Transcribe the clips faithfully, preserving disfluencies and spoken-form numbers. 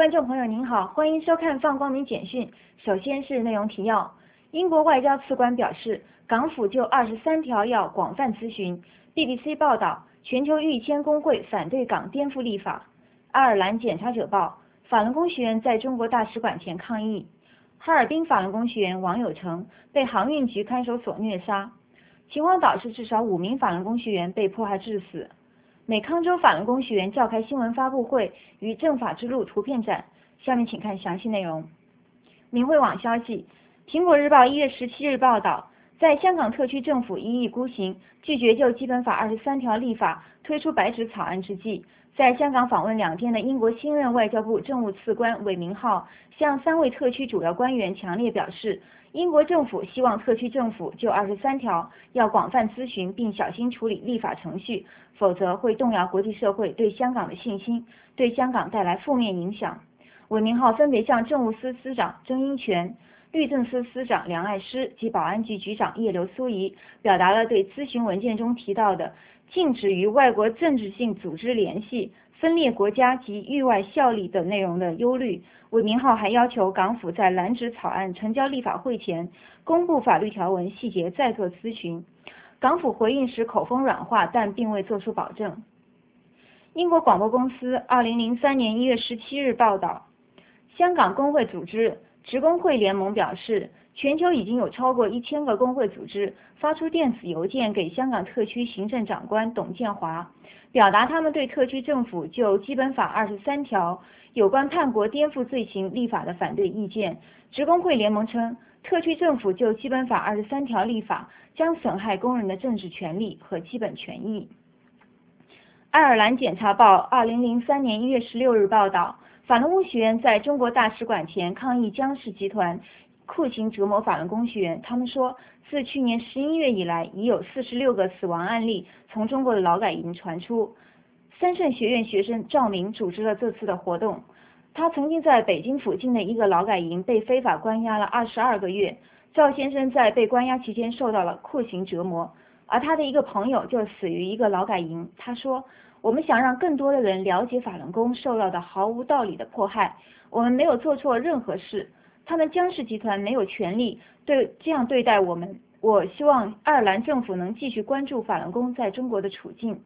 观众朋友您好，欢迎收看放光明简讯。首先是内容提要：英国外交次官表示，港府就二十三条要广泛咨询。B B C 报道，全球逾千工会反对港颠覆立法。爱尔兰检察者报，法轮功学员在中国大使馆前抗议。哈尔滨法轮功学员王有成被航运局看守所虐杀。秦皇岛市至少五名法轮功学员被迫害致死。美康州法轮功学员召开新闻发布会与政法之路图片展。下面请看详细内容。明慧网消息，苹果日报一月十七日报道，在香港特区政府一意孤行，拒绝就基本法二十三条立法推出白纸草案之际，在香港访问两天的英国新任外交部政务次官韦明浩向三位特区主要官员强烈表示，英国政府希望特区政府就二十三条要广泛咨询并小心处理立法程序，否则会动摇国际社会对香港的信心，对香港带来负面影响。韦明浩分别向政务司司长曾荫权、律政司司长梁爱诗及保安局局长叶刘淑仪表达了对咨询文件中提到的禁止与外国政治性组织联系、分裂国家及域外效力等内容的忧虑。韦明浩还要求港府在蓝纸草案呈交立法会前，公布法律条文细节再做咨询。港府回应时口风软化，但并未作出保证。英国广播公司二零零三年一月十七日报道，香港工会组织职工会联盟表示，全球已经有超过一千个工会组织发出电子邮件给香港特区行政长官董建华，表达他们对特区政府就基本法二十三条有关叛国颠覆罪行立法的反对意见。职工会联盟称，特区政府就基本法二十三条立法将损害工人的政治权利和基本权益。爱尔兰检察报二零零三年一月十六日报道，法轮功学员在中国大使馆前抗议江氏集团酷刑折磨法轮功学员。他们说，自去年十一月以来，已有四十六个死亡案例从中国的劳改营传出。三圣学院学生赵明组织了这次的活动。他曾经在北京附近的一个劳改营被非法关押了二十二个月。赵先生在被关押期间受到了酷刑折磨，而他的一个朋友就死于一个劳改营。他说，我们想让更多的人了解法轮功受到的毫无道理的迫害，我们没有做错任何事，他们江氏集团没有权利对这样对待我们。我希望爱尔兰政府能继续关注法轮功在中国的处境。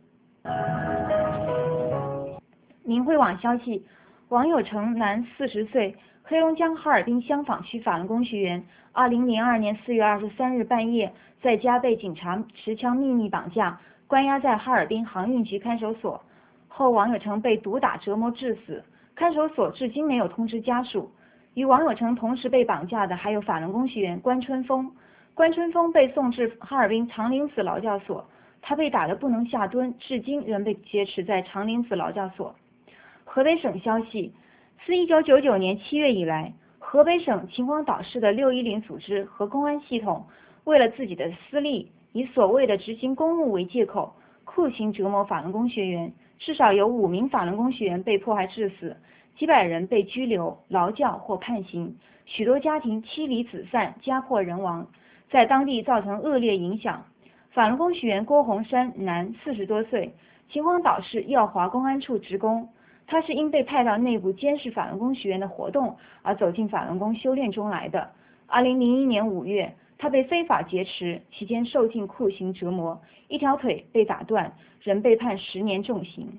明慧网消息，王有成，男，四十岁，黑龙江哈尔滨香坊区法轮功学员，二零零二年四月二十三日半夜在家被警察持枪秘密绑架，关押在哈尔滨航运局看守所。后王有成被毒打折磨致死，看守所至今没有通知家属。与王有成同时被绑架的还有法轮功学员关春峰。关春峰被送至哈尔滨长林子劳教所，他被打得不能下蹲，至今仍被劫持在长林子劳教所。河北省消息，自一九九九年七月以来，河北省秦皇岛市的六一零组织和公安系统为了自己的私利，以所谓的执行公务为借口，酷刑折磨法轮功学员，至少有五名法轮功学员被迫害致死，几百人被拘留、劳教或判刑，许多家庭妻离子散、家破人亡，在当地造成恶劣影响。法轮功学员郭洪山，男，四十多岁，秦皇岛市耀华公安处职工。他是因被派到内部监视法轮功学员的活动而走进法轮功修炼中来的。二零零一年五月，他被非法劫持，期间受尽酷刑折磨，一条腿被打断，仍被判十年重刑。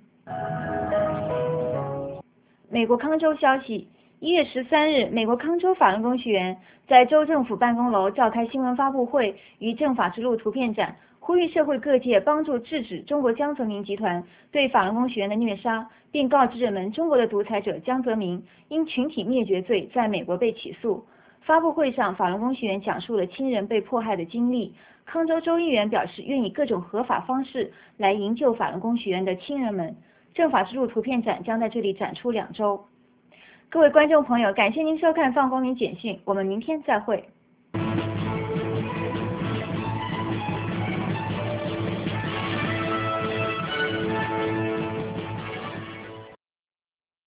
美国康州消息，一月十三日，美国康州法轮功学员在州政府办公楼召开新闻发布会与政法之路图片展，呼吁社会各界帮助制止中国江泽民集团对法轮功学员的虐杀，并告知人们中国的独裁者江泽民因群体灭绝罪在美国被起诉。发布会上，法轮功学员讲述了亲人被迫害的经历。康州州议员表示，愿以各种合法方式来营救法轮功学员的亲人们。政法之路图片展将在这里展出两周。各位观众朋友，感谢您收看放光明简讯，我们明天再会。